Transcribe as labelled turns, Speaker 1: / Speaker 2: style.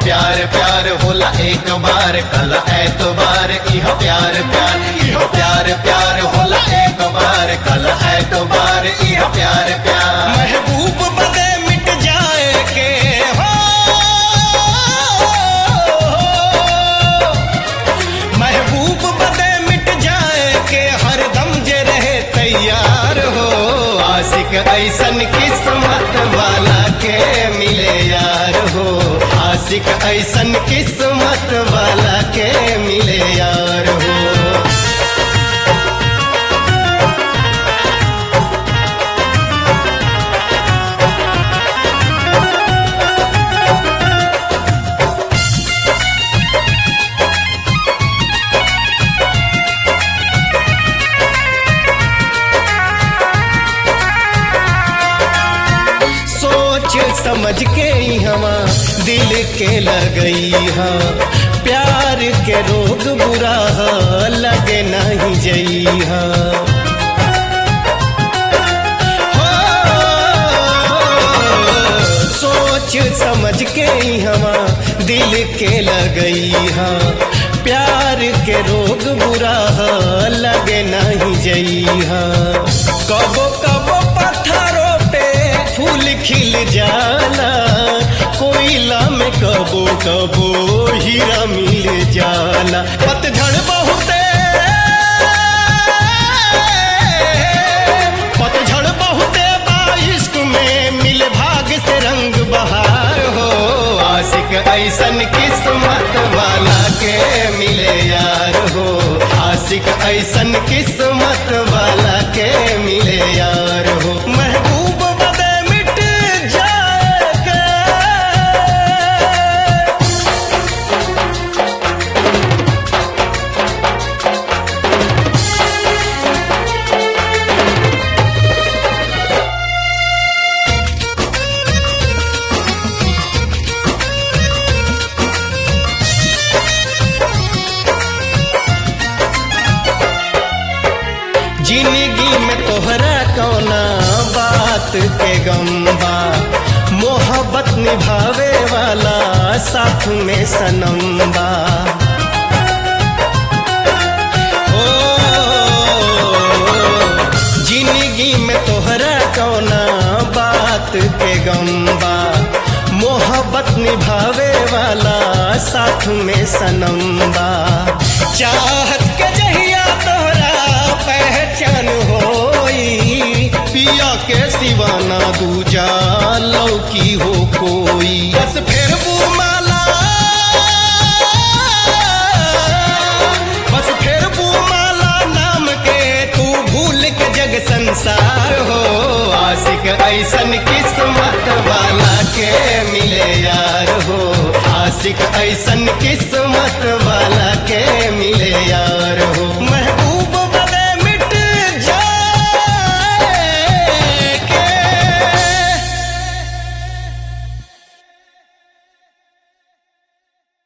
Speaker 1: प्यार प्यार होला एक बार कल एतबार इह प्यार प्यार इह प्यार प्यार होला एक बार कल एतबार इह प्यार प्यार
Speaker 2: महबूब बदे मिट जाए के हो, महबूब बदे मिट जाए के हरदम जे रहे तैयार हो।
Speaker 1: आशिक ऐसन किस्मत वाला के मिले यार हो, आशिक ऐसन किस्मत वाला के मिले यार हो।
Speaker 2: समझ के हवा दिल के लगई हा, प्यार के रोग बुरा लगे नहीं जई हा। सोच समझ के हवा दिल के लगई हा, प्यार के रोग बुरा लगे नहीं जई हा। कबो कबो पत्थरों पे फूल खिल जाला, कोयला में कबो कबो हीरा मिल जाला। पतझड़ बहुते पतझड़ बहुते बाइश्क में मिले भाग से रंग बहार हो।
Speaker 1: आशिक ऐसन किस्मत वाला के मिले यार हो, आशिक ऐसन किस्मत वाला के मिले यार हो।
Speaker 2: महबूब बदे मिट जाएगा, जिंदगी में तोहरा कौना बात के गम्बा, मोहब्बत निभावे वाला साथ में सनम्बा। ओ जिंदगी में तोहरा कौना बात के गम्बा, मोहब्बत निभावे वाला साथ में सनम्बा। चाहत के जहिया तोहरा पहचान होई, पिया के सिवाना दूजा लौकी हो कोई। बस फिर वो माला, बस फिर वो माला नाम के तू भूल के जग संसार हो।
Speaker 1: आशिक ऐसन किस्मत वाला के मिले यार हो, आशिक ऐसन किस्मत वाला के मिले यार हो।